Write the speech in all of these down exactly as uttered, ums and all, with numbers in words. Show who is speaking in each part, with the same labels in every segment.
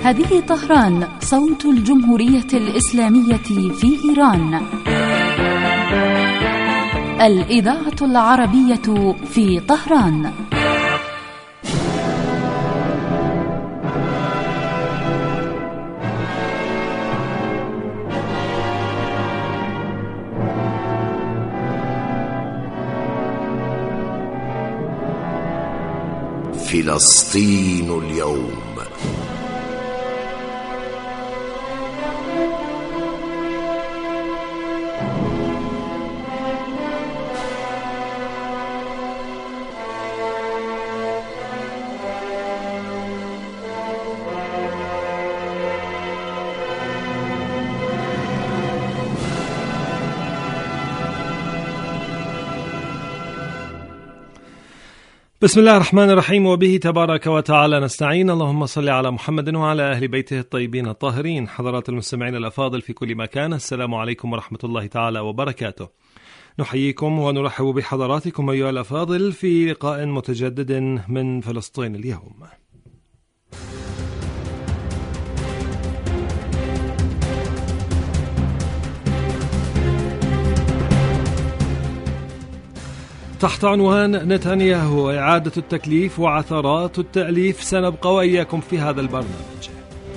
Speaker 1: هذه طهران، صوت الجمهورية الإسلامية في إيران. الإذاعة العربية في طهران.
Speaker 2: فلسطين اليوم.
Speaker 3: بسم الله الرحمن الرحيم، وبه تبارك وتعالى نستعين. اللهم صل على محمد وعلى أهل بيته الطيبين الطاهرين. حضرات المستمعين الأفاضل في كل مكان، السلام عليكم ورحمة الله تعالى وبركاته. نحييكم ونرحب بحضراتكم أيها الأفاضل في لقاء متجدد من فلسطين اليوم. تحت عنوان نتنياهو إعادة التكليف وعثرات التأليف، سنبقى وإياكم في هذا البرنامج.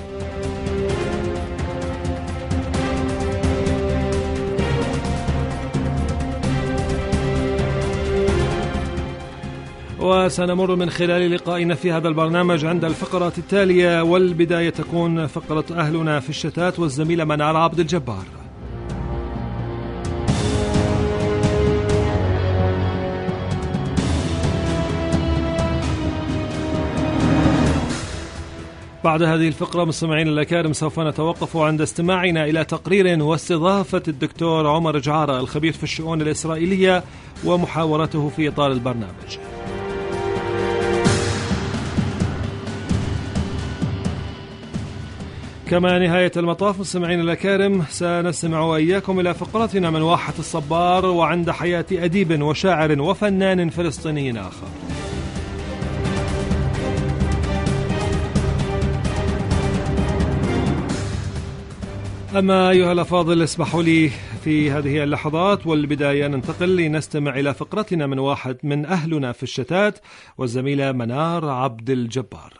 Speaker 3: وسنمر من خلال لقائنا في هذا البرنامج عند الفقرات التالية، والبداية تكون فقرة أهلنا في الشتات والزميلة منار عبد الجبار. بعد هذه الفقرة مستمعين الأكارم سوف نتوقف عند استماعنا إلى تقرير واستضافة الدكتور عمر جعارة الخبير في الشؤون الإسرائيلية ومحاورته في إطار البرنامج. كما نهاية المطاف مستمعين الأكارم سنستمع وإياكم إلى فقرتنا من واحة الصبار، وعند حياة أديب وشاعر وفنان فلسطيني آخر. أما أيها الأفاضل اسمحوا لي في هذه اللحظات والبداية ننتقل لنستمع إلى فقرتنا من واحد من أهلنا في الشتات والزميلة منار عبد الجبار.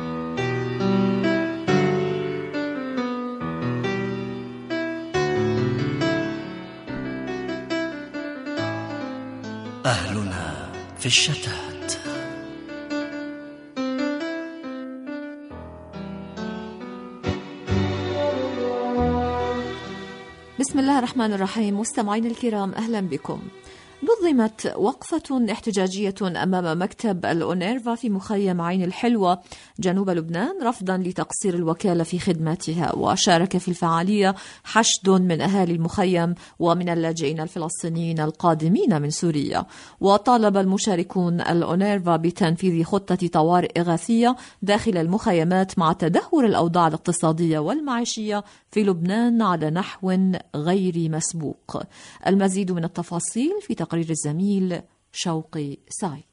Speaker 4: أهلنا في الشتات.
Speaker 5: بسم الله الرحمن الرحيم. مستمعين الكرام، أهلا بكم. نظمت وقفة احتجاجية أمام مكتب الأونيرفا في مخيم عين الحلوة جنوب لبنان رفضا لتقصير الوكالة في خدماتها، وشارك في الفعالية حشد من أهالي المخيم ومن اللاجئين الفلسطينيين القادمين من سوريا. وطالب المشاركون الأونيرفا بتنفيذ خطة طوارئ إغاثية داخل المخيمات مع تدهور الأوضاع الاقتصادية والمعيشية في لبنان على نحو غير مسبوق. المزيد من التفاصيل في تقرير الزميل شوقي سعيد.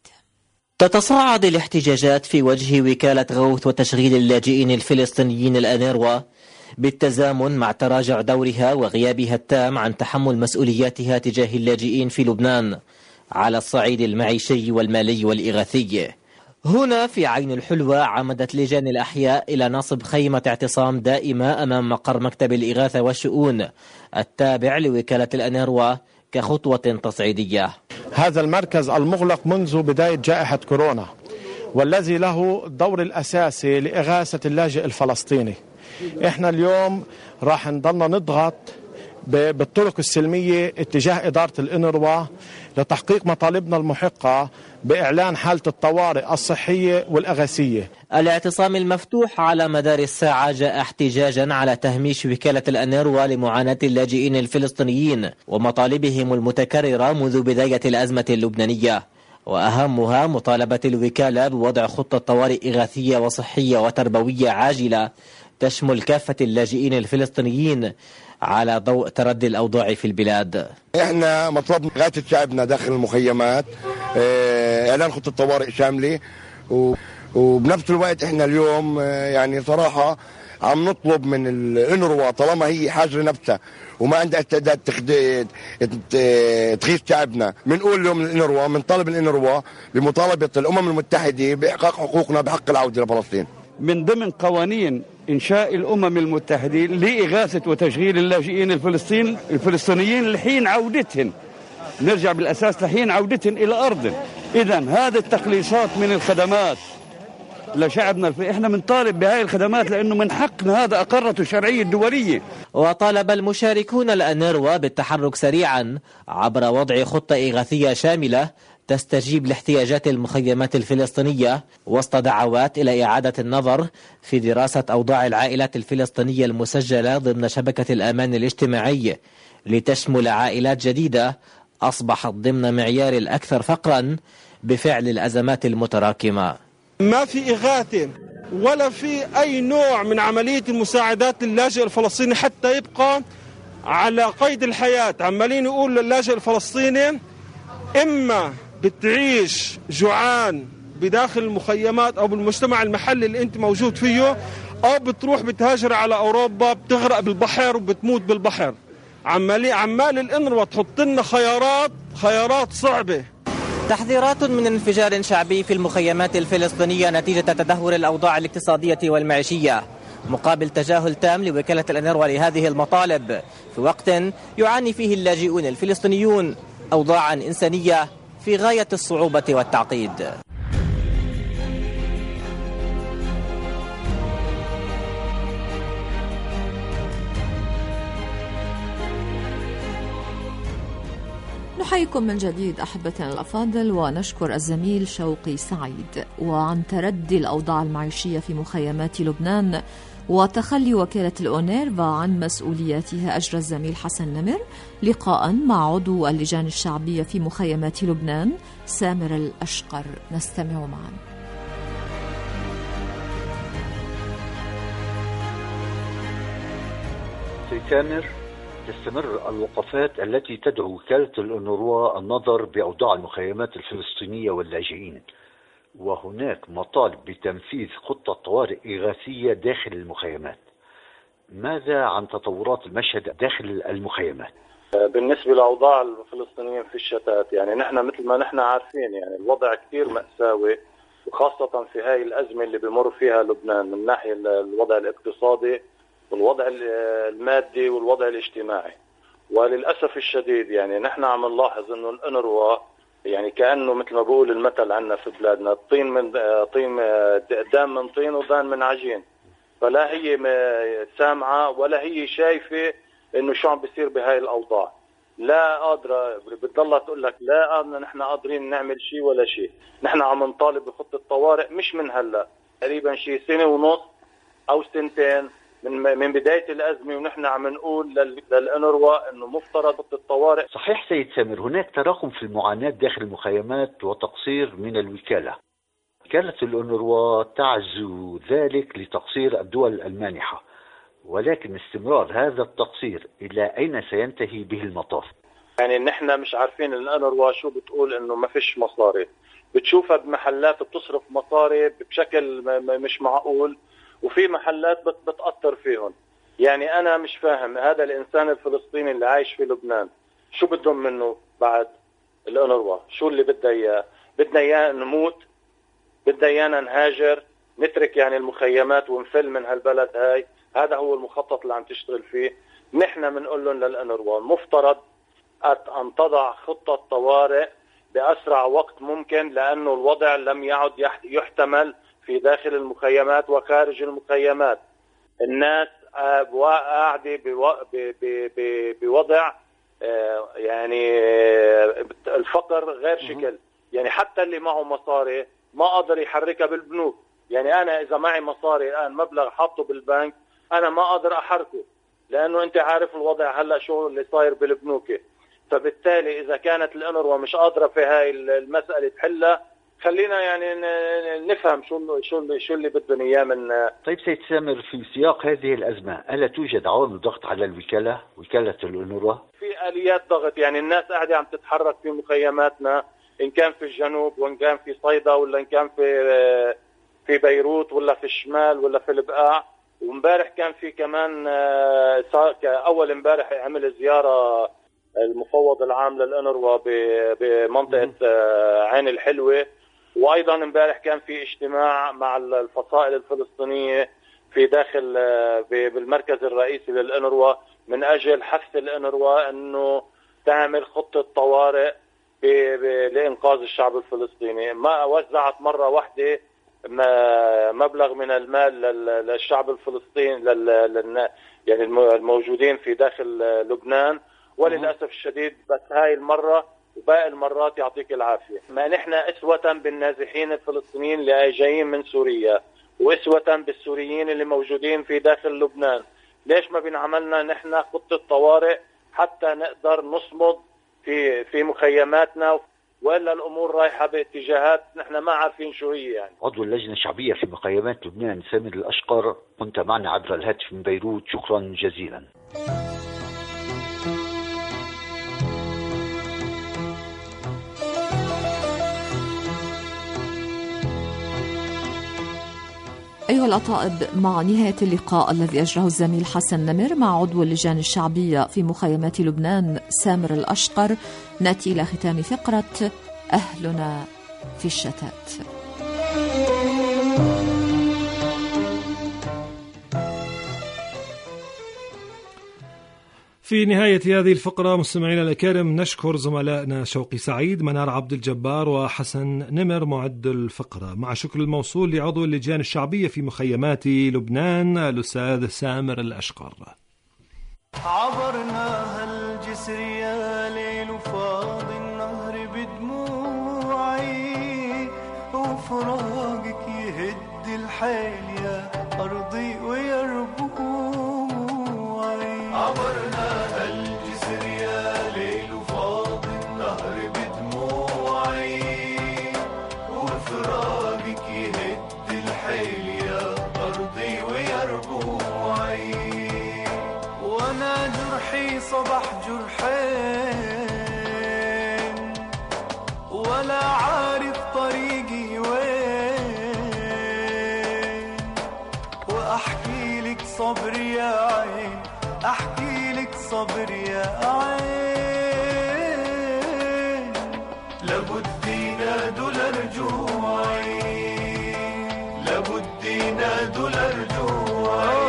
Speaker 6: تتصاعد الاحتجاجات في وجه وكالة غوث وتشغيل اللاجئين الفلسطينيين الأونروا بالتزامن مع تراجع دورها وغيابها التام عن تحمل مسؤولياتها تجاه اللاجئين في لبنان على الصعيد المعيشي والمالي والإغاثي. هنا في عين الحلوة عمدت لجان الأحياء إلى نصب خيمة اعتصام دائمة أمام مقر مكتب الإغاثة والشؤون التابع لوكالة الأونروا كخطوة تصعيدية.
Speaker 7: هذا المركز المغلق منذ بداية جائحة كورونا، والذي له الدور الأساسي لإغاثة اللاجئ الفلسطيني. إحنا اليوم راح نضلنا نضغط بالطرق السلمية اتجاه إدارة الأونروا لتحقيق مطالبنا المحقة بإعلان حالة الطوارئ الصحية والأغاثية.
Speaker 6: الاعتصام المفتوح على مدار الساعة جاء احتجاجا على تهميش وكالة الأونروا لمعاناة اللاجئين الفلسطينيين ومطالبهم المتكررة منذ بداية الأزمة اللبنانية، وأهمها مطالبة الوكالة بوضع خطة طوارئ إغاثية وصحية وتربوية عاجلة تشمل كافة اللاجئين الفلسطينيين على ضوء تردي الأوضاع في البلاد.
Speaker 8: احنا مطلب إغاثة شعبنا داخل المخيمات، اعلان خطة طوارئ شاملة، وبنفس الوقت احنا اليوم يعني صراحة عم نطلب من الأنروا طالما هي حاجة نفسها وما عندها استعداد تغيث شعبنا، بنقول لهم الأنروا، بنطالب الأنروا بمطالبة الأمم المتحدة بإحقاق حقوقنا بحق العودة لفلسطين.
Speaker 9: من ضمن قوانين إنشاء الأمم المتحدة لإغاثة وتشغيل اللاجئين الفلسطين الفلسطينيين لحين عودتهم، نرجع بالأساس لحين عودتهم إلى أرضهم. إذن هذه التقليصات من الخدمات لشعبنا، احنا بنطالب بهاي الخدمات لأنه من حقنا، هذا أقرته الشرعية الدولية.
Speaker 6: وطالب المشاركون الأنروا بالتحرك سريعا عبر وضع خطة إغاثية شاملة تستجيب لاحتياجات المخيمات الفلسطينية، وسط دعوات إلى إعادة النظر في دراسة أوضاع العائلات الفلسطينية المسجلة ضمن شبكة الأمان الاجتماعي لتشمل عائلات جديدة أصبحت ضمن معيار الأكثر فقرا بفعل الأزمات المتراكمة.
Speaker 10: ما في إغاثة ولا في أي نوع من عملية المساعدات للاجئ الفلسطيني حتى يبقى على قيد الحياة. عمالين يقول للاجئ الفلسطيني إما بتعيش جوعان بداخل المخيمات أو بالمجتمع المحلي اللي أنت موجود فيه، أو بتروح بتهاجر على أوروبا بتغرق بالبحر وبتموت بالبحر. عمالي عمال الأنروا تحط لنا خيارات خيارات صعبة.
Speaker 6: تحذيرات من انفجار شعبي في المخيمات الفلسطينية نتيجة تدهور الأوضاع الاقتصادية والمعيشية، مقابل تجاهل تام لوكالة الأنروا لهذه المطالب في وقت يعاني فيه اللاجئون الفلسطينيون أوضاعا إنسانية في غاية الصعوبة والتعقيد.
Speaker 5: نحييكم من جديد أحبتنا الأفاضل، ونشكر الزميل شوقي سعيد. وعن تردي الأوضاع المعيشية في مخيمات لبنان وتخلي وكالة الأونيرفا عن مسؤولياتها، أجرى الزميل حسن نمر لقاء مع عضو اللجان الشعبية في مخيمات لبنان سامر الأشقر. نستمع معا.
Speaker 11: سامر، تستمر الوقفات التي تدعو وكالة الأونروا النظر بأوضاع المخيمات الفلسطينية واللاجئين، وهناك مطالب بتنفيذ خطة طوارئ إغاثية داخل المخيمات. ماذا عن تطورات المشهد داخل المخيمات؟
Speaker 12: بالنسبة لأوضاع الفلسطينيين في الشتات، يعني نحن مثل ما نحن عارفين يعني الوضع كثير مأساوي، وخاصة في هاي الأزمة اللي بمر فيها لبنان من ناحية الوضع الاقتصادي والوضع المادي والوضع الاجتماعي. وللأسف الشديد يعني نحن عم نلاحظ انه الأنروا يعني كأنه مثل ما بقول المثل عنا في بلادنا، طين من طين دام من طين ودان من عجين، فلا هي سامعة ولا هي شايفة انه شو عم بيصير بهاي الأوضاع. لا قادرة، بتضلها تقول لك لا قادرة نحن قادرين نعمل شيء ولا شيء. نحن عم نطالب بخطة طوارئ مش من هلا، تقريبا شيء سنة ونص او سنتين من من بداية الأزمة، ونحن عم نقول للأنروا إنه مفترض خطة الطوارئ.
Speaker 11: صحيح سيد سامر، هناك تراكم في المعاناة داخل المخيمات وتقصير من الوكالة. وكالة الأنروا تعزو ذلك لتقصير الدول المانحة، ولكن استمرار هذا التقصير إلى أين سينتهي به المطاف؟
Speaker 12: يعني نحن مش عارفين الأنروا شو بتقول إنه ما فيش مصاري، بتشوفها بمحلات بتصرف مصاري بشكل مش معقول، وفي محلات بتقطر فيهم. يعني أنا مش فاهم هذا الإنسان الفلسطيني اللي عايش في لبنان شو بدهم منه بعد الأنروا؟ شو اللي بدها إياه؟ بدنا إياه نموت؟ بدنا إيانا نهاجر نترك يعني المخيمات ونفل من هالبلد هاي؟ هذا هو المخطط اللي عم تشتغل فيه. نحن بنقول لهم للأنروا المفترض أن تضع خطة طوارئ بأسرع وقت ممكن، لأنه الوضع لم يعد يحتمل في داخل المخيمات وخارج المخيمات. الناس قاعدة بوضع يعني الفقر غير شكل. يعني حتى اللي معه مصاري ما قادر يحركها بالبنوك. يعني أنا إذا معي مصاري الآن مبلغ حاطه بالبنك أنا ما قادر أحركه، لأنه أنت عارف الوضع هلأ شو اللي صاير بالبنوك. فبالتالي إذا كانت الأنروا مش قادرة في هاي المسألة تحلها، خلينا يعني نفهم شو شو شو اللي بدهم اياه من.
Speaker 11: طيب سيد سامر، في سياق هذه الازمه الا توجد عوامل ضغط على الوكاله وكاله الأونروا؟
Speaker 12: في اليات ضغط، يعني الناس قاعده عم تتحرك في مخيماتنا، ان كان في الجنوب وان كان في صيدا ولا ان كان في في بيروت ولا في الشمال ولا في البقاع. ومبارح كان في كمان أول امبارح عمل زيارة المفوض العام للأنروا بمنطقة عين الحلوة، وأيضا امبارح كان في اجتماع مع الفصائل الفلسطينية في داخل بالمركز الرئيسي للأنروا من أجل حث الأنروا أنه تعمل خطة طوارئ لإنقاذ الشعب الفلسطيني. ما وزعت مرة واحدة مبلغ من المال للشعب الفلسطيني لل يعني الموجودين في داخل لبنان، وللأسف الشديد بس هاي المرة وباقي المرات يعطيك العافية. ما نحن أسوة بالنازحين الفلسطينيين اللي جايين من سوريا وأسوة بالسوريين اللي موجودين في داخل لبنان، ليش ما بنعملنا نحن خطة طوارئ حتى نقدر نصمد في في مخيماتنا، وإلا الأمور رايحة باتجاهات نحن ما عارفين شو هي. يعني
Speaker 11: عضو اللجنة الشعبية في مخيمات لبنان سامر الأشقر، كنت معنا عبر الهاتف من بيروت، شكرا جزيلا.
Speaker 5: أيها الأطائب، مع نهاية اللقاء الذي أجراه الزميل حسن نمر مع عضو اللجان الشعبية في مخيمات لبنان سامر الأشقر، نأتي إلى ختام فقرة أهلنا في الشتات.
Speaker 3: في نهاية هذه الفقرة مستمعينا الأكارم نشكر زملائنا شوقي سعيد، منار عبد الجبار، وحسن نمر معد الفقرة، مع شكر الموصول لعضو اللجان الشعبية في مخيمات لبنان الأستاذ سامر الأشقر.
Speaker 13: عبرنا هالجسر يا ليل وفاض النهر بدموعي، وفراقك يهد الحيل يا أرضي ويربوعي. عبرنا هالجسر يا ليل وفاض النهر بدموعي، وفراقك يهد الحيل يا أرضي ويربوعي. وانا جرحي صبح جرحين، ولا عارف طريقي وين، واحكي لك صبري يا عين، احكي لك صبري يا عين. لابد ينادوا لرجوعي، لابد ينادوا لرجوعي.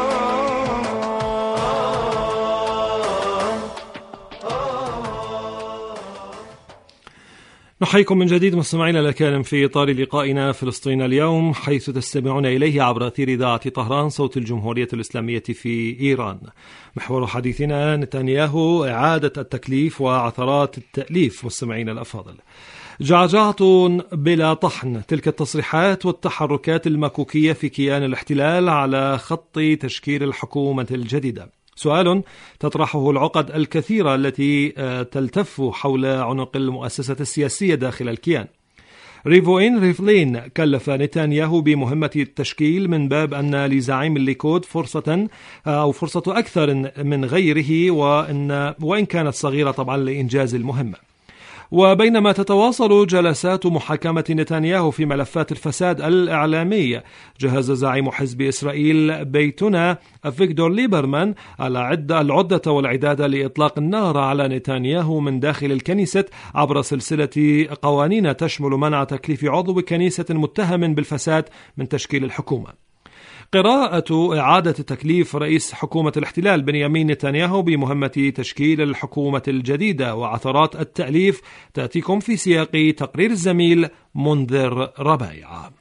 Speaker 3: نحييكم من جديد مستمعينا الأكارم في إطار لقائنا فلسطين اليوم، حيث تستمعون إليه عبر أثير إذاعة طهران صوت الجمهورية الإسلامية في إيران. محور حديثنا نتنياهو، إعادة التكليف وعثرات التأليف. مستمعينا الأفاضل، جعجعة بلا طحن تلك التصريحات والتحركات المكوكية في كيان الاحتلال على خط تشكيل الحكومة الجديدة. سؤال تطرحه العقد الكثيرة التي تلتف حول عنق المؤسسة السياسية داخل الكيان. ريفوين ريفلين كلف نتنياهو بمهمة التشكيل من باب أن لزعيم الليكود فرصة أو فرصة أكثر من غيره، وإن وإن كانت صغيرة طبعا لإنجاز المهمة. وبينما تتواصل جلسات محاكمة نتنياهو في ملفات الفساد الإعلامي، جهز زعيم حزب إسرائيل بيتنا أفيغدور ليبرمان العدة العدة والعداد لإطلاق النار على نتنياهو من داخل الكنيسة عبر سلسلة قوانين تشمل منع تكليف عضو كنيسة متهم بالفساد من تشكيل الحكومة. قراءة إعادة تكليف رئيس حكومة الاحتلال بنيامين نتنياهو بمهمة تشكيل الحكومة الجديدة وعثرات التأليف تأتيكم في سياق تقرير الزميل منذر ربايعة.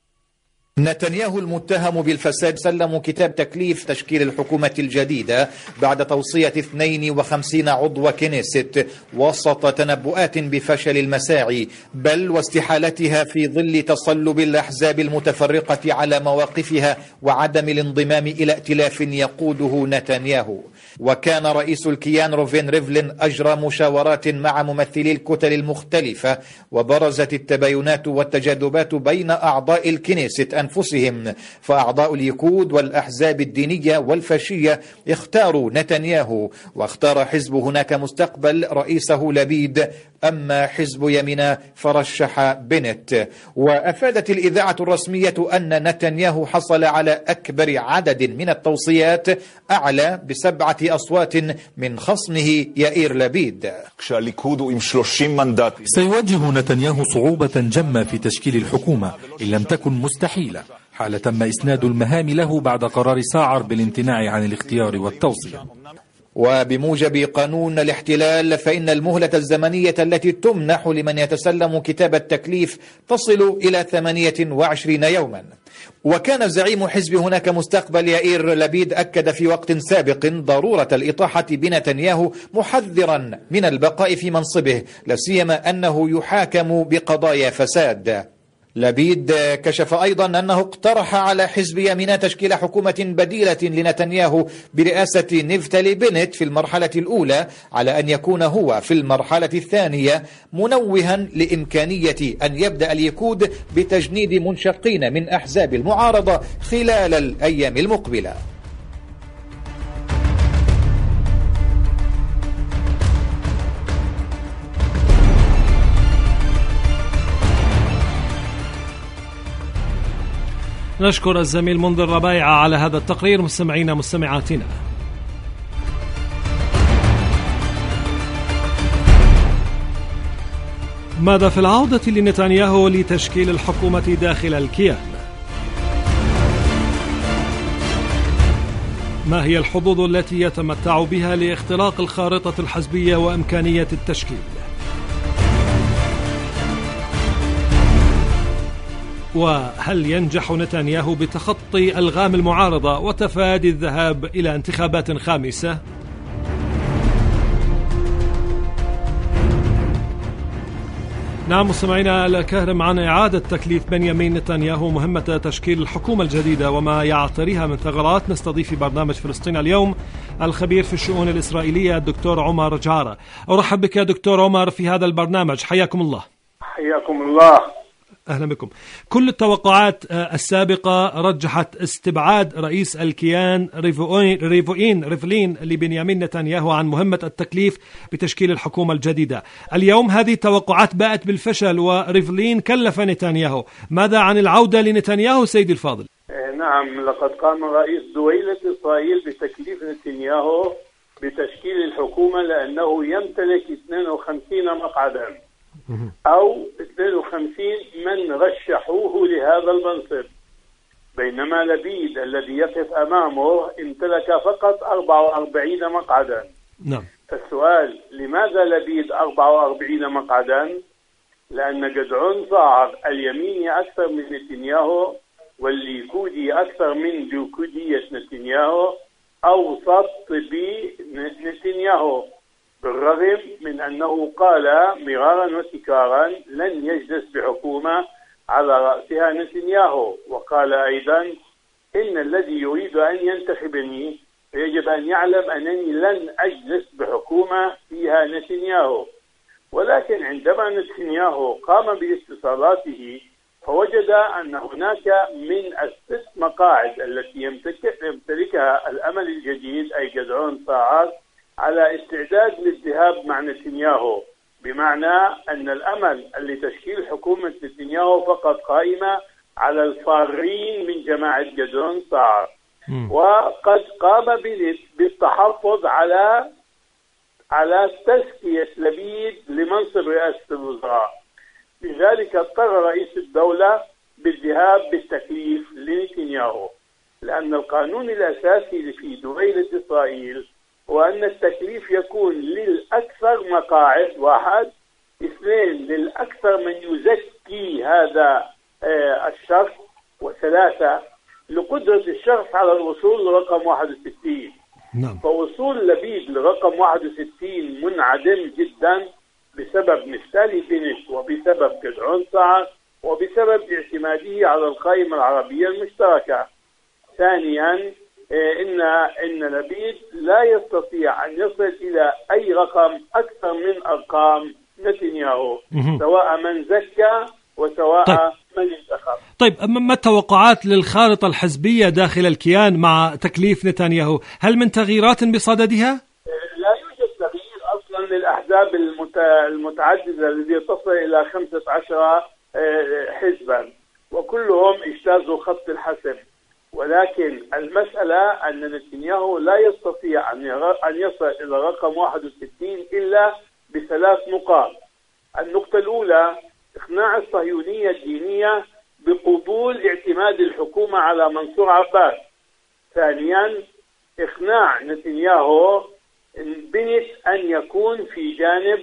Speaker 14: نتنياهو المتهم بالفساد سلم كتاب تكليف تشكيل الحكومة الجديدة بعد توصية اثنين وخمسين عضو كنيست وسط تنبؤات بفشل المساعي بل واستحالتها في ظل تصلب الأحزاب المتفرقة على مواقفها وعدم الانضمام إلى ائتلاف يقوده نتنياهو. وكان رئيس الكيان روفين ريفلين أجرى مشاورات مع ممثلي الكتل المختلفة، وبرزت التباينات والتجاذبات بين أعضاء الكنيست أنفسهم، فأعضاء اليكود والأحزاب الدينية والفاشية اختاروا نتنياهو، واختار حزب هناك مستقبل رئيسه لبيد أما حزب يمينة فرشح بنت. وأفادت الإذاعة الرسمية أن نتنياهو حصل على أكبر عدد من التوصيات، أعلى بسبعة أصوات من خصمه يائير لبيد.
Speaker 15: سيواجه نتنياهو صعوبة جمة في تشكيل الحكومة إن لم تكن مستحيلة حال تم إسناد المهام له بعد قرار ساعر بالامتناع عن الاختيار والتوصية.
Speaker 14: وبموجب قانون الاحتلال فإن المهلة الزمنية التي تمنح لمن يتسلم كتاب التكليف تصل إلى ثمانية وعشرين يوما. وكان زعيم حزب هناك مستقبل يائير لبيد أكد في وقت سابق ضرورة الإطاحة بنتنياهو، محذرا من البقاء في منصبه، لاسيما أنه يحاكم بقضايا فساد. لبيد كشف أيضا أنه اقترح على حزب يمينة تشكيل حكومة بديلة لنتنياهو برئاسة نفتالي بنت في المرحلة الأولى، على أن يكون هو في المرحلة الثانية، منوها لإمكانية أن يبدأ اليكود بتجنيد منشقين من أحزاب المعارضة خلال الأيام المقبلة.
Speaker 3: نشكر الزميل منذر ربيعة على هذا التقرير. مستمعينا مستمعاتنا، ماذا في العودة لنتنياهو لتشكيل الحكومة داخل الكيان؟ ما هي الحظوظ التي يتمتع بها لاختراق الخارطة الحزبية وإمكانية التشكيل؟ وهل ينجح نتنياهو بتخطي ألغام المعارضة وتفادي الذهاب إلى انتخابات خامسة؟ نعم مستمعينا الكرام، عن إعادة تكليف بنيامين نتنياهو مهمة تشكيل الحكومة الجديدة وما يعتريها من ثغرات، نستضيف في برنامج فلسطين اليوم الخبير في الشؤون الإسرائيلية الدكتور عمر جعرة. أرحب بك دكتور عمر في هذا البرنامج، حياكم الله.
Speaker 16: حياكم الله.
Speaker 3: أهلا بكم. كل التوقعات السابقة رجحت استبعاد رئيس الكيان ريفوين ريفلين لبنيامين نتنياهو عن مهمة التكليف بتشكيل الحكومة الجديدة. اليوم هذه التوقعات باءت بالفشل وريفلين كلف نتنياهو. ماذا عن العودة لنتنياهو سيدي الفاضل؟
Speaker 16: نعم، لقد قام رئيس دويلة إسرائيل بتكليف نتنياهو بتشكيل الحكومة لأنه يمتلك اثنين وخمسين مقعدا أو اثنين وخمسين من رشحوه لهذا المنصب، بينما لبيد الذي يقف أمامه امتلك فقط أربعة وأربعين مقعدا.
Speaker 3: نعم.
Speaker 16: فالسؤال، لماذا لبيد أربعة وأربعين مقعدا؟ لأن جدعون صاعر اليميني أكثر من نتنياهو والليكودي أكثر من ليكودية نتنياهو أوسط بنتنياهو، بالرغم من أنه قال مرارا وتكرارا لن يجلس بحكومة على رأسها نتنياهو، وقال أيضا إن الذي يريد أن ينتخبني يجب أن يعلم أنني لن أجلس بحكومة فيها نتنياهو. ولكن عندما نتنياهو قام باتصالاته فوجد أن هناك من الست مقاعد التي يمتلكها الأمل الجديد أي جدعون صاعر على استعداد للذهاب مع نتنياهو، بمعنى أن الأمل لتشكيل حكومة نتنياهو فقط قائمة على الفارين من جماعة جدعون صاعر، وقد قام بالتحفظ على على تزكية لبيد لمنصب رئاسة الوزراء. لذلك اضطر رئيس الدولة بالذهاب بالتكليف لنتنياهو، لأن القانون الأساسي في دويلة إسرائيل وأن التكليف يكون للأكثر مقاعد واحد، اثنين للأكثر من يزكي هذا الشخص، وثلاثة لقدرة الشخص على الوصول لرقم واحد وستين.
Speaker 3: نعم.
Speaker 16: فوصول لبيد لرقم واحد وستين منعدم جدا بسبب نفتالي بنت وبسبب جدعون صاعر وبسبب اعتماده على القائمة العربية المشتركة. ثانيا إن إن لبيد لا يستطيع أن يصل إلى أي رقم أكثر من أرقام نتنياهو، سواء من زكى وسواء طيب. من انتخب.
Speaker 3: طيب، ما التوقعات للخارطة الحزبية داخل الكيان مع تكليف نتنياهو؟ هل من تغييرات بصددها؟
Speaker 16: لا يوجد تغيير أصلا للأحزاب المت... المتعددة التي تصل إلى خمسة عشر حزبا، وكلهم اجتازوا خط الحسم. ولكن المسألة أن نتنياهو لا يستطيع أن يصل إلى رقم واحد وستين إلا بثلاث نقاط. النقطة الأولى إقناع الصهيونية الدينية بقبول اعتماد الحكومة على منصور عباس. ثانيا إقناع نتنياهو بنت أن يكون في جانب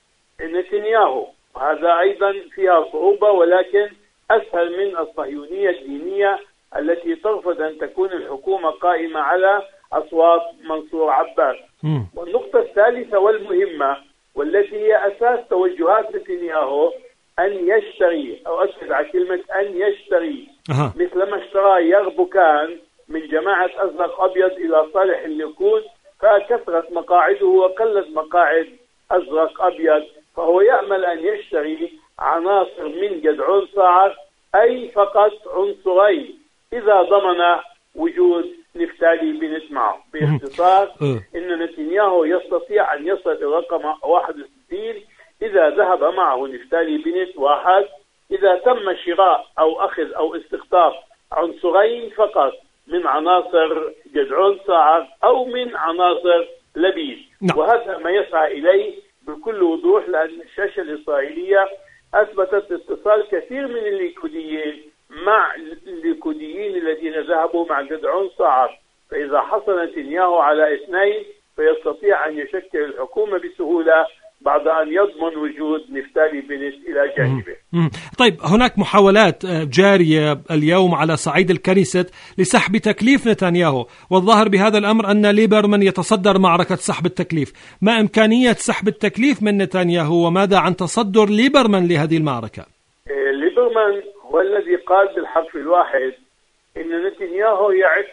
Speaker 16: نتنياهو، وهذا أيضا فيها صعوبة، ولكن أسهل من الصهيونية الدينية التي ترفض أن تكون الحكومة قائمة على أصوات منصور عباس. م. والنقطة الثالثة والمهمة والتي هي أساس توجهات نتنياهو أن يشتري، أو أكد على كلمة أن يشتري، أه. مثلما اشترى يربكان من جماعة أزرق أبيض إلى صالح الليكود، فكثرت مقاعده وقلت مقاعد أزرق أبيض، فهو يأمل أن يشتري عناصر من جدعون صاعر، أي فقط عنصرين، إذا ضمن وجود نفتالي بنت معه. باختصار إن نتنياهو يستطيع أن يصل إلى رقم واحد وستين إذا ذهب معه نفتالي بنت واحد، إذا تم شراء أو أخذ أو استخطاف عنصرين فقط من عناصر جدعون صاعر أو من عناصر لبيد. no. وهذا ما يسعى إليه بكل وضوح، لأن الشاشة الإسرائيلية أثبتت اتصال كثير من الليكوديين مع الليكوديين الذين ذهبوا مع جدعون صاعر، فإذا حصل نتنياهو على اثنين فيستطيع أن يشكل الحكومة بسهولة بعد أن يضمن وجود نفتالي بنت إلى جانبه.
Speaker 3: مم. طيب، هناك محاولات جارية اليوم على صعيد الكنيست لسحب تكليف نتنياهو، والظاهر بهذا الأمر أن ليبرمان يتصدر معركة سحب التكليف. ما إمكانية سحب التكليف من نتنياهو، وماذا عن تصدر ليبرمان لهذه المعركة؟
Speaker 16: ليبرمان هو الذي قال بالحرف الواحد إن نتنياهو يعد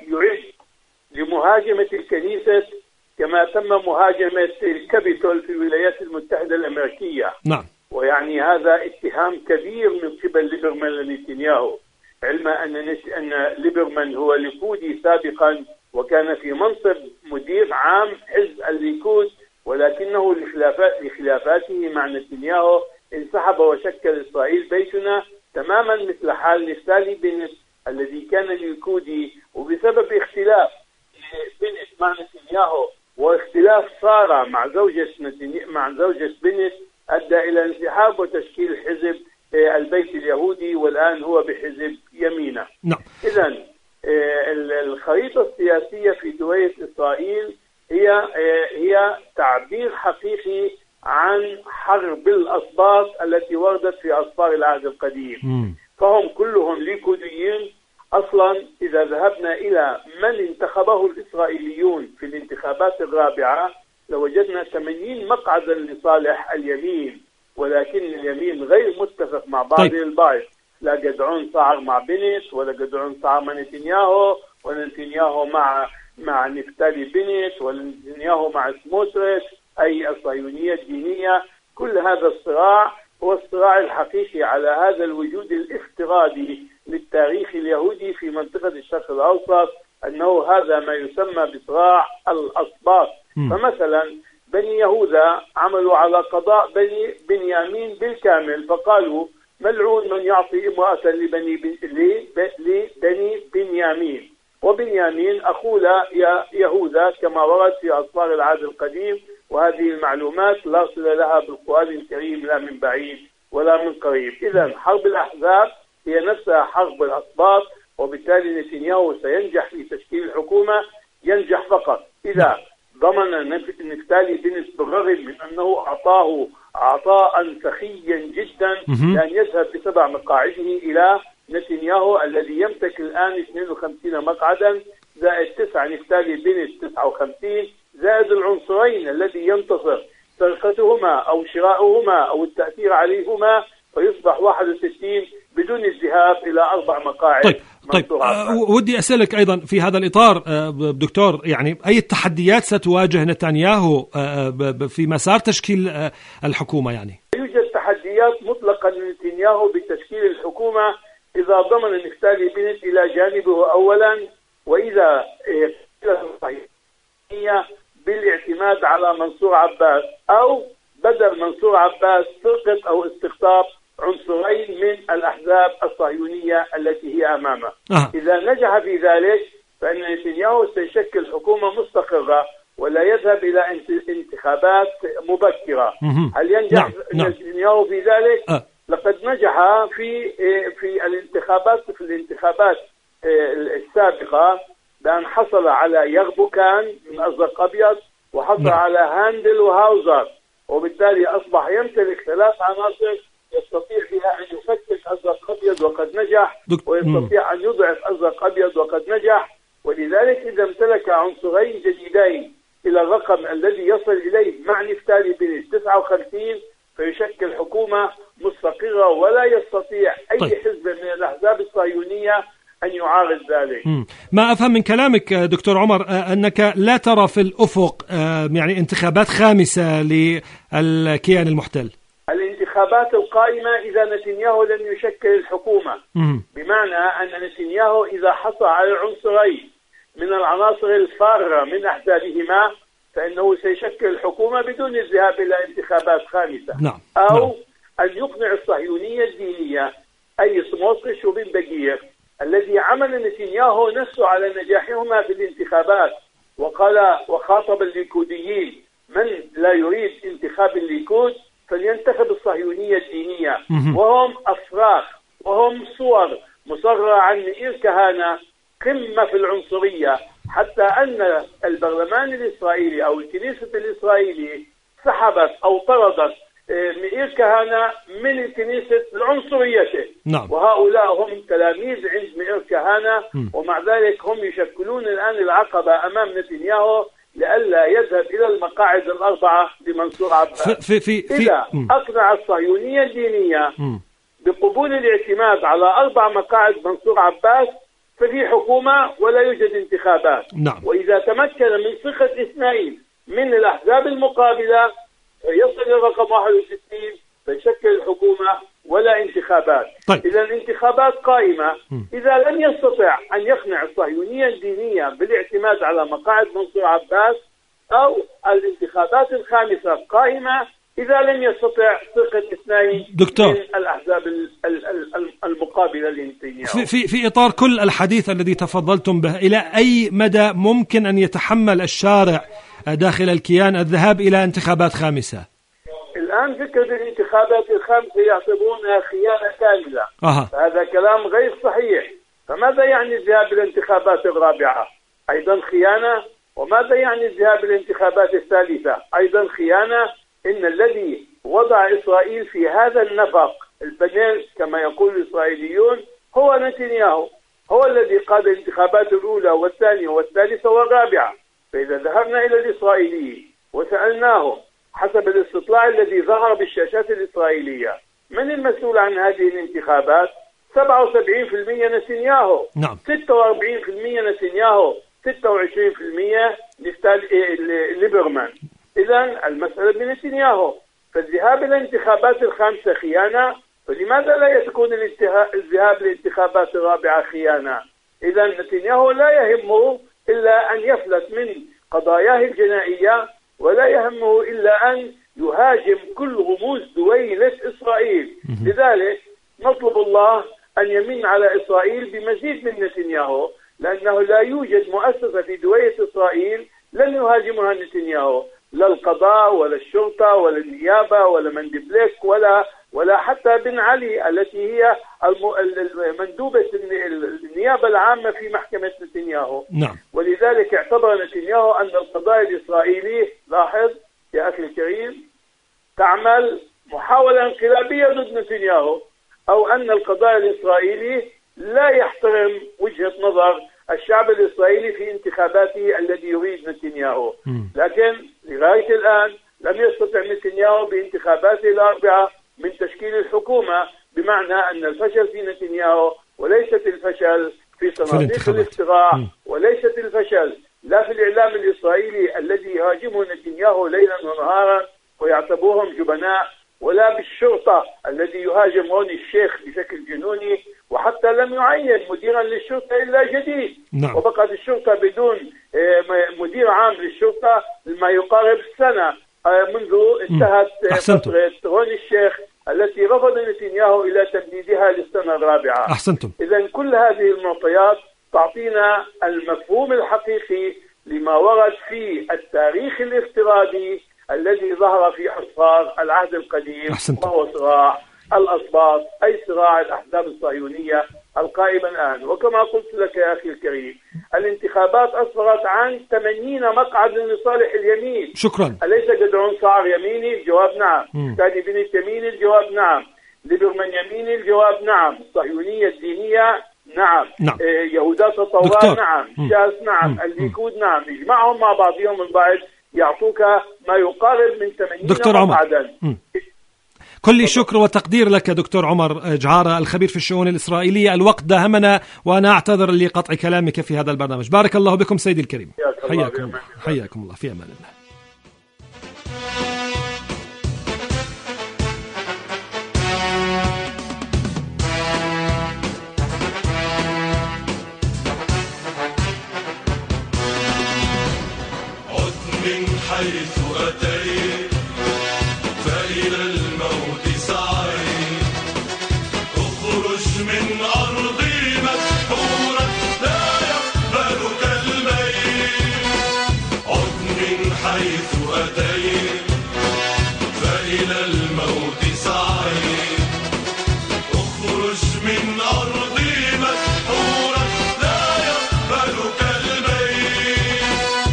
Speaker 16: لمهاجمة الكنيسة كما تم مهاجمة الكابيتول في الولايات المتحدة الأمريكية.
Speaker 3: نعم.
Speaker 16: ويعني هذا اتهام كبير من قبل ليبرمان لنتنياهو، علما أن أن ليبرمان هو ليكودي سابقا وكان في منصب مدير عام حزب الليكود، ولكنه لخلافاته مع نتنياهو انسحب وشكل إسرائيل بيتنا تماما مثل حال نفتالي بنت الذي كان ليكودي، وبسبب اختلاف بنت مع نتنياهو واختلاف صار مع زوجة مع زوجة بنت أدى إلى انسحاب وتشكيل حزب البيت اليهودي، والآن هو بحزب يمينة.
Speaker 3: نعم.
Speaker 16: إذن الخريطة السياسية في دوية إسرائيل هي هي تعبير حقيقي عن حرب الأسباط التي وردت في أسفار العهد القديم. م. فهم كلهم ليكوديين أصلا. إذا ذهبنا إلى من انتخبه الإسرائيليون في الانتخابات الرابعة لوجدنا ثمانين مقعدا لصالح اليمين، ولكن اليمين غير متفق مع بعض طيب. البعض، لا جدعون صاعر مع بنت، ولا جدعون صاعر مع نتنياهو، ولا نتنياهو مع مع نفتالي بنت، ولا نتنياهو مع سموتريتش أي الصهيونية الدينية. كل هذا الصراع هو الصراع الحقيقي على هذا الوجود الافتراضي للتاريخ اليهودي في منطقة الشرق الأوسط، أنه هذا ما يسمى بصراع الأسباط. فمثلا بني يهوذا عملوا على قضاء بني بنيامين بالكامل، فقالوا ملعون من يعطي امرأة لبني لبني بنيامين، وبنيامين أخو يهوذا كما ورد في أسفار العهد القديم، وهذه المعلومات لا صلة لها بالقرآن الكريم لا من بعيد ولا من قريب. إذن حرب الأحزاب هي نفسها حرب الأسباط، وبالتالي نتنياهو سينجح في تشكيل الحكومة، ينجح فقط إذا ضمن نفتالي بنت بالرغم من أنه أعطاه عطاء سخيا جدا لأن يذهب بسبع مقاعده إلى نتنياهو الذي يمتلك الآن اثنين وخمسين مقعدا زائد تسعة نفتالي بنت تسعة وخمسين زائد العنصرين الذي ينتصر سرقتهما أو شراؤهما أو التأثير عليهما، فيصبح واحد وستين بدون الذهاب إلى أربع مقاعد.
Speaker 3: طيب طيب أه ودي أسألك أيضا في هذا الإطار أه دكتور، يعني أي التحديات ستواجه نتنياهو أه في مسار تشكيل أه الحكومة؟ يعني
Speaker 16: يوجد تحديات مطلقة لنتنياهو بتشكيل الحكومة إذا ضمن نفتالي بنت إلى جانبه أولا، وإذا بالاعتماد على منصور عباس، أو بدل منصور عباس سرقة أو استقطاب عنصرين من الأحزاب الصهيونية التي هي أمامه.
Speaker 3: آه.
Speaker 16: إذا نجح في ذلك فإن نتنياهو سيشكل حكومة مستقرة ولا يذهب إلى انتخابات مبكرة. هل ينجح نعم. نتنياهو في ذلك؟
Speaker 3: آه.
Speaker 16: لقد نجح في في الانتخابات في الانتخابات السابقة بأن حصل على يغبوكان من أزرق أبيض وحصل نعم. على هاندل وهاوزر، وبالتالي أصبح يمتلك ثلاث عناصر يستطيع بها أن يفكك أزرق أبيض وقد نجح، ويستطيع أن يضعف أزرق أبيض وقد نجح. ولذلك إذا امتلك عنصرين جديدين إلى الرقم الذي يصل إليه مع نفتالي بنت تسعة وخمسين فيشكل حكومة مستقرة ولا يستطيع أي طيب. حزب من الأحزاب الصهيونية أن يعارض ذلك.
Speaker 3: مم. ما أفهم من كلامك دكتور عمر أنك لا ترى في الأفق يعني انتخابات خامسة للكيان المحتل.
Speaker 16: الانتخابات القائمة إذا نتنياهو لم يشكل الحكومة،
Speaker 3: مم.
Speaker 16: بمعنى أن نتنياهو إذا حصل على عنصرين من العناصر الفارة من أحزابهما فإنه سيشكل الحكومة بدون الذهاب إلى انتخابات خامسة.
Speaker 3: نعم.
Speaker 16: أو
Speaker 3: نعم.
Speaker 16: أن يقنع الصهيونية الدينية أي سموتريتش وبن بكير الذي عمل نتنياهو نفسه على نجاحهما في الانتخابات، وقال وخاطب الليكوديين من لا يريد انتخاب الليكود فلينتخب الصهيونية الدينية، وهم أفراخ وهم صور مصغرة عن مئير كهنة قمة في العنصرية، حتى أن البرلمان الإسرائيلي أو الكنيسة الإسرائيلي سحبت أو طردت مئير كهنة من الكنيسة لعنصريته.
Speaker 3: نعم.
Speaker 16: وهؤلاء هم تلاميذ عند مئير كهنة، ومع ذلك هم يشكلون الآن العقبة أمام نتنياهو لئلا يذهب إلى المقاعد الأربعة لمنصور عباس.
Speaker 3: في في في
Speaker 16: إذا أقنع الصهيونية الدينية م. بقبول الاعتماد على أربع مقاعد منصور عباس ففي حكومة ولا يوجد انتخابات.
Speaker 3: نعم.
Speaker 16: وإذا تمكن من صيغة اثنين من الأحزاب المقابلة يصل إلى رقم واحد وستين فيشكل الحكومة ولا انتخابات.
Speaker 3: طيب.
Speaker 16: إذا الانتخابات قائمة. م. إذا لم يستطع أن يقنع الصهيونية الدينية بالاعتماد على مقاعد منصور عباس أو الانتخابات الخامسة قائمة إذا لم يستطع صيغة اثنين
Speaker 3: دكتور.
Speaker 16: من الأحزاب المقابلة لنتنياهو.
Speaker 3: في, في, في إطار كل الحديث الذي تفضلتم به، إلى أي مدى ممكن أن يتحمل الشارع داخل الكيان الذهاب إلى انتخابات خامسة؟
Speaker 16: الآن فكرة الانتخابات الخامسة يعتبرونها خيانة كاملة.
Speaker 3: أه.
Speaker 16: هذا كلام غير صحيح. فماذا يعني الذهاب إلى الانتخابات الرابعة؟ أيضا خيانة. وماذا يعني الذهاب إلى الانتخابات الثالثة؟ أيضا خيانة. إن الذي وضع إسرائيل في هذا النفق البنيل كما يقول الإسرائيليون هو نتنياهو، هو الذي قاد الانتخابات الأولى والثانية والثالثة والرابعة. فإذا ذهبنا إلى الإسرائيليين وسألناهم حسب الاستطلاع الذي ظهر بالشاشات الإسرائيلية من المسؤول عن هذه الانتخابات؟ سبعة وسبعين بالمئة نتنياهو.
Speaker 3: نعم.
Speaker 16: ستة وأربعين بالمئة نتنياهو، ستة وعشرين بالمئة نفتالي ليبرمان. إذن المسألة بنتنياهو. فالذهاب إلى الانتخابات الخامسة خيانة، فلماذا لا يكون الذهاب للانتخابات الرابعة خيانة؟ إذن نتنياهو لا يهمه إلا أن يفلت من قضاياه الجنائية، ولا يهمه إلا أن يهاجم كل رموز دويلة إسرائيل. لذلك نطلب الله أن يمن على إسرائيل بمزيد من نتنياهو، لأنه لا يوجد مؤسسة في دويلة إسرائيل لن يهاجمها نتنياهو، لا القضاء ولا الشرطة ولا النيابة ولا مندبليك ولا ولا حتى بن علي التي هي مندوبة النيابة العامة في محكمة نتنياهو.
Speaker 3: نعم.
Speaker 16: ولذلك اعتبر نتنياهو أن القضاء الإسرائيلي، لاحظ يا أخي الكريم، تعمل محاولة انقلابية ضد نتنياهو، أو أن القضاء الإسرائيلي لا يحترم وجهة نظر الشعب الإسرائيلي في انتخاباته الذي يريد نتنياهو. لكن لغاية الآن لم يستطع نتنياهو بانتخاباته الأربعة من تشكيل الحكومة، بمعنى أن الفشل في نتنياهو وليست الفشل في صناديق الافتراء، وليست الفشل لا في الإعلام الإسرائيلي الذي يهاجمه نتنياهو ليلا ونهارا ويعتبرهم جبناء، ولا بالشرطة الذي يهاجم روني الشيخ بشكل جنوني، وحتى لم يعين مديرا للشرطة إلا جديد.
Speaker 3: نعم.
Speaker 16: وبقت الشرطة بدون مدير عام للشرطة ما يقارب سنة منذ انتهت فترة روني الشيخ التي رفض نتنياهو إلى تمديدها للسنة الرابعة.
Speaker 3: أحسنتم.
Speaker 16: إذن كل هذه المعطيات تعطينا المفهوم الحقيقي لما ورد في التاريخ الافتراضي الذي ظهر في أسفار العهد القديم، وهو صراع الأسباط، أي صراع الأحزاب الصهيونية القائمة الآن. وكما قلت لك يا أخي الكريم، الانتخابات أسفرت عن ثمانين مقعد لصالح اليمين.
Speaker 3: شكرا.
Speaker 16: أليس جدعون صار يميني؟ الجواب نعم. ثاني بنت يميني؟ الجواب نعم. ليبرمان يميني؟ الجواب نعم. الصهيونية الدينية؟ نعم.
Speaker 3: نعم.
Speaker 16: يهودات الطوال؟ نعم. شاس؟ نعم. الليكود؟ نعم. اجمعهم مع بعضهم البعض يعطوك ما يقارب من ثمانين مقعدا.
Speaker 3: كل شكر وتقدير لك دكتور عمر جعارة الخبير في الشؤون الإسرائيلية. الوقت داهمنا وأنا أعتذر لقطع كلامك في هذا البرنامج. بارك الله بكم سيدي الكريم. حياكم الله. حياكم الله. في أمان الله.
Speaker 13: عد من حيث أتيت فإلى الموت سعيت، اخرج من أرضي مسحورا لا يقبلك الميت. عد من حيث أتيت فإلى الموت سعيت، اخرج من أرضي مسحورا لا يقبلك الميت.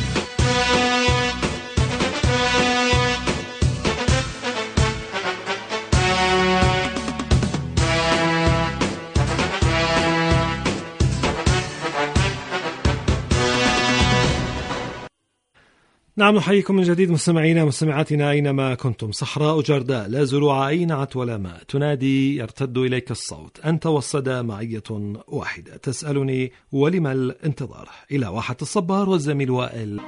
Speaker 3: نعم، نحييكم من جديد مستمعينا ومستمعاتنا أينما كنتم. صحراء جرداء لا زروع أينعت ولا ماء، تنادي يرتد إليك الصوت، أنت والصدى معية واحدة، تسألني ولما الانتظار. إلى واحة الصبار والزميل وائل.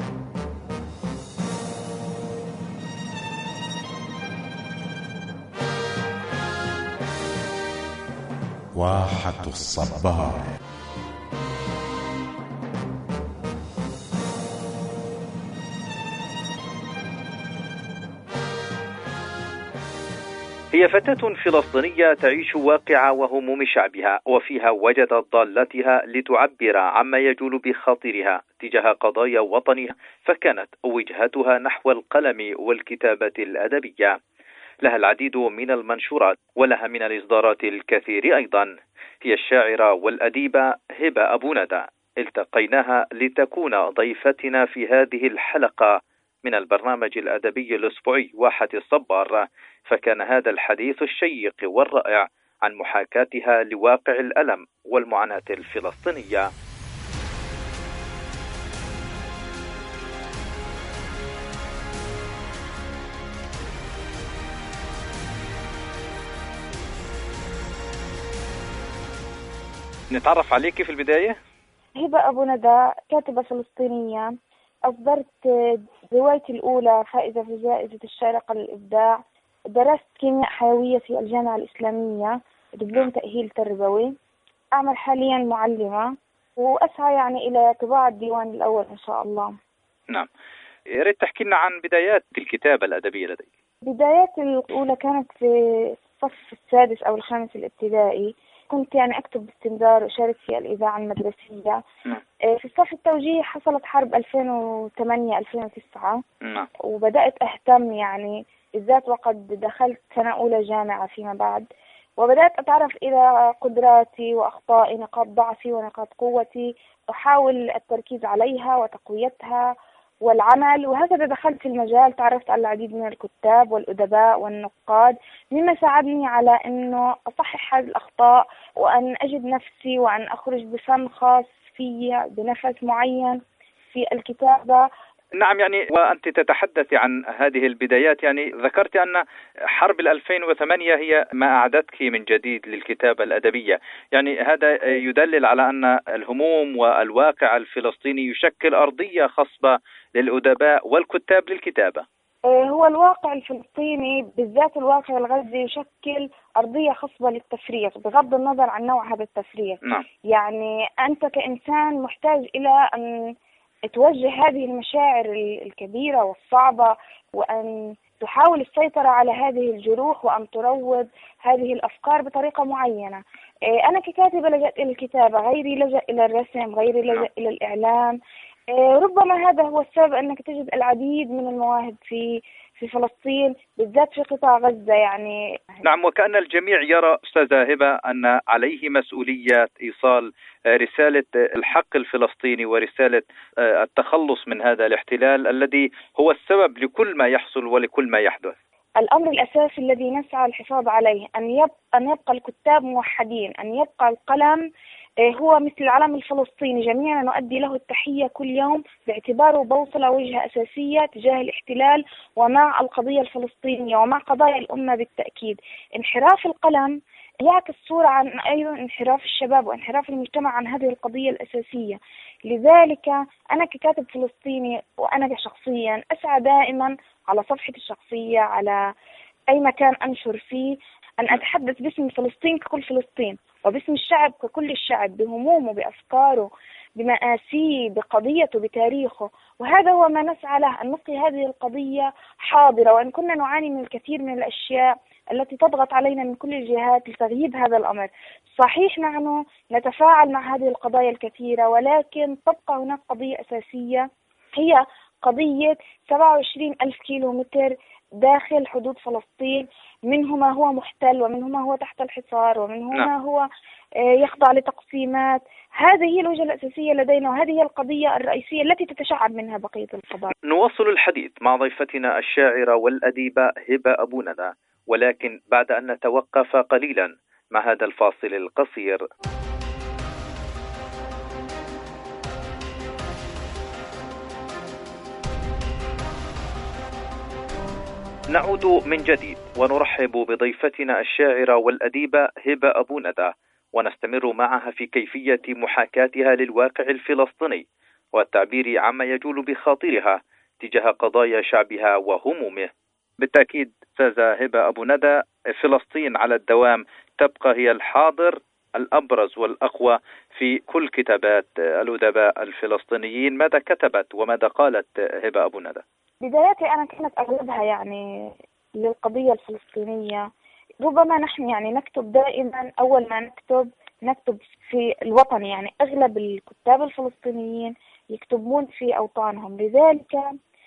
Speaker 17: واحة الصبار.
Speaker 18: هي فتاة فلسطينية تعيش واقع وهموم شعبها، وفيها وجدت ضالتها لتعبر عما يجول بخاطرها تجاه قضايا وطنها، فكانت وجهتها نحو القلم والكتابة الأدبية. لها العديد من المنشورات ولها من الإصدارات الكثير أيضا. هي الشاعرة والأديبة هبة أبو ندى، التقيناها لتكون ضيفتنا في هذه الحلقة من البرنامج الأدبي الأسبوعي واحة الصبار، فكان هذا الحديث الشيق والرائع عن محاكاتها لواقع الألم والمعاناة الفلسطينية. نتعرف عليك في البداية.
Speaker 19: هبة أبو ندى، كاتبة فلسطينية. أصدرت روايتي الأولى فائزة في جائزة الشارقة للإبداع. درست كيمياء حيوية في الجامعة الإسلامية، دبلوم تأهيل تربوي. أعمل حاليا معلمة وأسعى يعني إلى طباعة الديوان الأول إن شاء الله.
Speaker 18: نعم، يا ريت تحكي لنا عن بدايات الكتابة الأدبية لديك.
Speaker 19: بداياتي الأولى كانت في الصف السادس أو الخامس الابتدائي. كنت يعني أكتب باستمرار وأشارك في الإذاعة المدرسية.
Speaker 18: نعم.
Speaker 19: في الصف التوجيهي حصلت حرب ألفين وثمانية ألفين وتسعة.
Speaker 18: نعم.
Speaker 19: وبدأت أهتم يعني بالذات وقد دخلت سنة أولى جامعة فيما بعد، وبدأت أتعرف إلى قدراتي وأخطائي، نقاط ضعفي ونقاط قوتي، أحاول التركيز عليها وتقويتها والعمل، وهكذا دخلت في المجال. تعرفت على العديد من الكتاب والأدباء والنقاد، مما ساعدني على أنه أصحح هذه الأخطاء وأن أجد نفسي وأن أخرج بفن خاص في بنفس معين في الكتابة.
Speaker 18: نعم، يعني وأنت تتحدث عن هذه البدايات، يعني ذكرت أن حرب ألفين وثمانية هي ما أعدتك من جديد للكتابة الأدبية، يعني هذا يدلل على أن الهموم والواقع الفلسطيني يشكل أرضية خصبة للأدباء والكتاب للكتابة.
Speaker 19: هو الواقع الفلسطيني بالذات الواقع الغزي يشكل أرضية خصبة للتفريغ بغض النظر عن نوع هذا التفريغ.
Speaker 18: نعم.
Speaker 19: يعني أنت كإنسان محتاج إلى أن توجه هذه المشاعر الكبيرة والصعبة وأن تحاول السيطرة على هذه الجروح وأن تروض هذه الأفكار بطريقة معينة. أنا ككاتبة لجأت إلى الكتابة، غيري لجأ إلى الرسم، غيري لجأ إلى الإعلام. ربما هذا هو السبب أنك تجد العديد من المواهب في في فلسطين بالذات في قطاع غزة يعني.
Speaker 18: نعم، وكأن الجميع يرى أستاذة هبة أن عليه مسؤولية إيصال رسالة الحق الفلسطيني ورسالة التخلص من هذا الاحتلال الذي هو السبب لكل ما يحصل ولكل ما يحدث.
Speaker 19: الأمر الأساسي الذي نسعى الحفاظ عليه أن يبقى, أن يبقى الكتاب موحدين، أن يبقى القلم هو مثل العلم الفلسطيني، جميعا نؤدي له التحية كل يوم باعتباره بوصلة وجهة أساسية تجاه الاحتلال ومع القضية الفلسطينية ومع قضايا الأمة بالتأكيد. انحراف القلم يعكس صورة عن أيضا انحراف الشباب وانحراف المجتمع عن هذه القضية الأساسية. لذلك أنا ككاتب فلسطيني وأنا شخصيا أسعى دائما على صفحتي الشخصية، على أي مكان أنشر فيه، أن أتحدث باسم فلسطين ككل فلسطين وباسم الشعب ككل الشعب، بهمومه، بأفكاره، بمآسيه، بقضيته، بتاريخه. وهذا هو ما نسعى له، أن نبقي هذه القضية حاضرة، وأن كنا نعاني من الكثير من الأشياء التي تضغط علينا من كل الجهات لتغييب هذا الأمر. صحيح نحن نتفاعل مع هذه القضايا الكثيرة، ولكن تبقى هناك قضية أساسية هي قضية سبعة وعشرين ألف كيلو متر داخل حدود فلسطين، منه ما هو محتل ومنه ما هو تحت الحصار ومنه ما هو يخضع لتقسيمات. هذه هي الوجهة الأساسية لدينا، وهذه هي القضية الرئيسية التي تتشعب منها بقية القضايا.
Speaker 18: نواصل الحديث مع ضيفتنا الشاعرة والأديبة هبة أبو ندى، ولكن بعد أن نتوقف قليلا مع هذا الفاصل القصير. نعود من جديد ونرحب بضيفتنا الشاعرة والأديبة هبة أبو ندى، ونستمر معها في كيفية محاكاتها للواقع الفلسطيني والتعبير عما يجول بخاطرها تجاه قضايا شعبها وهمومه. بالتأكيد أستاذة هبة أبو ندى، فلسطين على الدوام تبقى هي الحاضر الأبرز والأقوى في كل كتابات الأدباء الفلسطينيين. ماذا كتبت وماذا قالت هبة أبو ندى؟
Speaker 19: بداياتي أنا كانت أغلبها يعني للقضية الفلسطينية. ربما نحن يعني نكتب دائما، أول ما نكتب نكتب في الوطن، يعني أغلب الكتاب الفلسطينيين يكتبون في أوطانهم. لذلك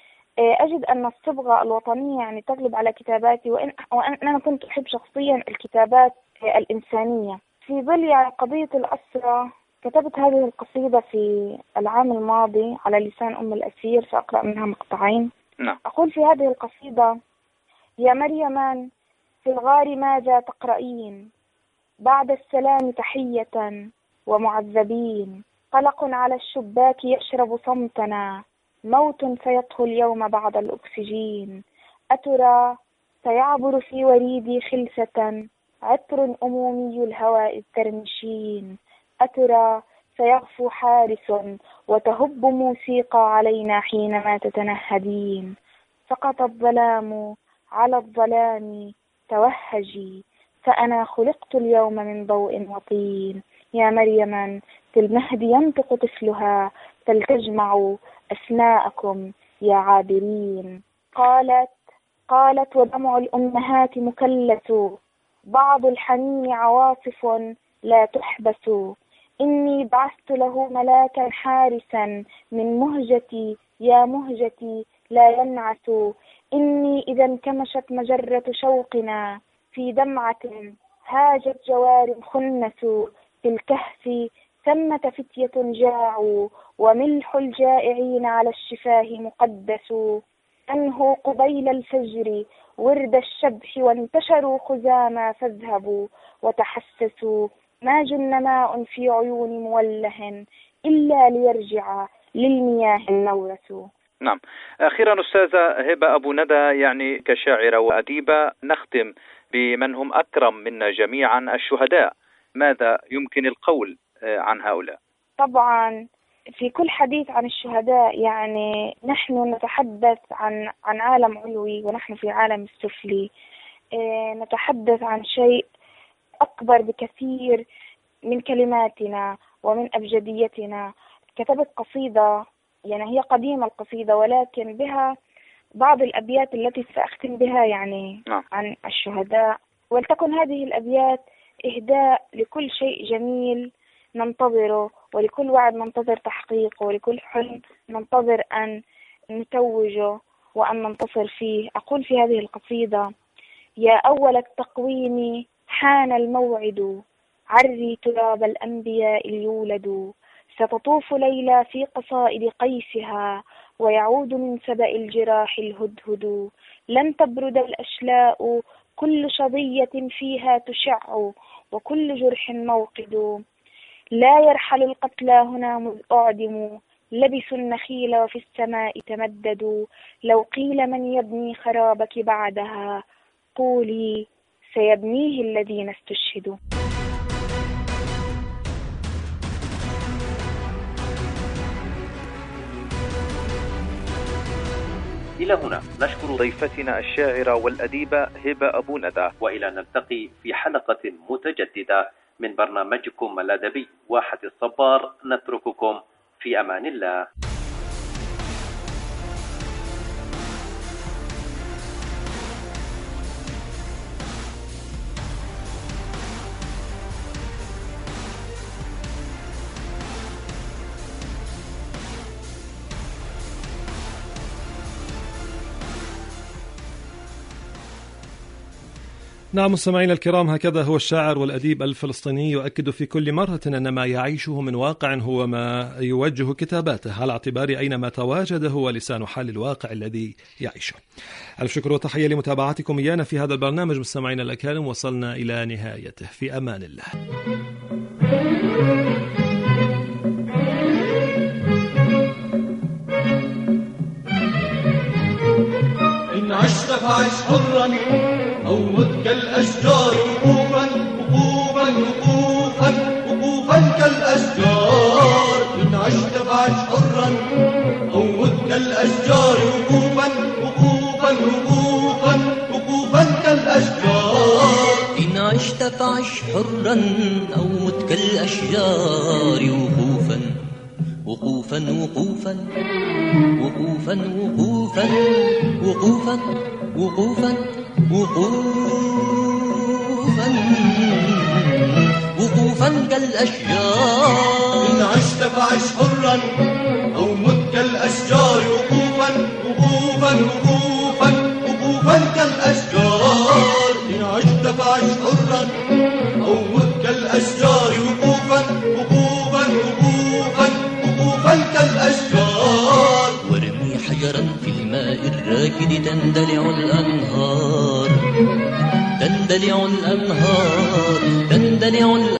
Speaker 19: أجد أن الصبغة الوطنية يعني تغلب على كتاباتي، وإن وأنا كنت أحب شخصيا الكتابات الإنسانية. في ظل يعني قضية الأسرة كتبت هذه القصيدة في العام الماضي على لسان أم الأسير، سأقرأ منها مقطعين.
Speaker 18: نعم.
Speaker 19: أقول في هذه القصيدة: يا مريم في الغار ماذا تقرأين؟ بعد السلام تحية ومعذبين، قلق على الشباك يشرب صمتنا، موت سيطهو اليوم بعد الأكسجين، أترى سيعبر في وريدي خلسة، عطر أمومي الهواء الترمشين، أترى سيغفو حارس وتهب موسيقى علينا حينما تتنهدين، سقط الظلام على الظلام توهجي، فأنا خلقت اليوم من ضوء وطين، يا مريم في المهد ينطق طفلها، فلتجمع أثناءكم يا عابرين. قالت قالت ودمع الأمهات مكلس، بعض الحنين عواصف لا تحبس، إني بعثت له ملاكا حارسا من مهجتي يا مهجتي لا ينعس، إني إذا انكمشت مجرة شوقنا في دمعة هاجت جوار خنس، في الكهف ثمة فتية جاعوا وملح الجائعين على الشفاه مقدس، أنهوا قبيل الفجر ورد الشبح وانتشروا خزاما فاذهبوا وتحسسوا، ما جن ماء في عيون موله إلا ليرجع للمياه النورس.
Speaker 18: نعم. أخيرا أستاذة هبة أبو ندى، يعني كشاعرة وأديبة نختم بمن هم أكرم منا جميعا، الشهداء. ماذا يمكن القول عن هؤلاء؟
Speaker 19: طبعا في كل حديث عن الشهداء يعني نحن نتحدث عن عن عالم علوي ونحن في عالم السفلي. اه نتحدث عن شيء أكبر بكثير من كلماتنا ومن أبجديتنا. كتبت قصيدة يعني هي قديمة القصيدة، ولكن بها بعض الأبيات التي سأختم بها يعني
Speaker 18: نعم.
Speaker 19: عن الشهداء. ولتكن هذه الأبيات إهداء لكل شيء جميل ننتظره، ولكل وعد ننتظر تحقيقه، ولكل حلم ننتظر أن نتوجه وأن ننتصر فيه. أقول في هذه القصيدة: يا أول التقويم حان الموعد، عري تراب الأنبياء اليولد، ستطوف ليلى في قصائد قيسها، ويعود من سبأ الجراح الهدهد. لن تبرد الأشلاء، كل شظية فيها تشع، وكل جرح موقد. لا يرحل القتلى هنا مذ أعدموا، لبسوا النخيل وفي السماء تمددوا. لو قيل من يبني خرابك بعدها، قولي سيبنيه الذين استشهدوا.
Speaker 18: إلى هنا نشكر ضيفتنا الشاعرة والأديبة هبة أبو ندى، وإلى نلتقي في حلقة متجددة من برنامجكم الأدبي واحة الصبار. نترككم في أمان الله.
Speaker 3: نعم مستمعينا الكرام، هكذا هو الشاعر والأديب الفلسطيني يؤكد في كل مرة أن ما يعيشه من واقع هو ما يوجه كتاباته، على اعتبار أينما تواجد هو لسان حال الواقع الذي يعيشه. الشكر والتحية لمتابعتكم إيانا في هذا البرنامج مستمعينا الأكارم، وصلنا إلى نهايته. في أمان الله.
Speaker 13: إن عشت فعش حرا أو مت كالأشجار، وقوفا وقوفا وقوفا وقوفا كالأشجار. إن عشت فعش حرا أو مت كالأشجار، وقوفا وقوفا وقوفا وقوفا كالأشجار.
Speaker 20: إن عشت فعش حرا أو مت كالأشجار، وقوفا وقوفا وقوفا وقوفا وقوفا وقوفا وقوفا وقوفا وقوفا كالأشجار.
Speaker 13: إن عشت فعش حرا أو مت كالأشجار، وقوفا وقوفا وقوفا وقوفا كالأشجار. إن عشت فعش حرا أو مت كالأشجار، وقوفا وقوفا وقوفا وقوفا كالأشجار.
Speaker 20: وارمي حجرا في الماء الراكد تندلع الأنهار، تندلع الأنهار، تندلع الأنهار.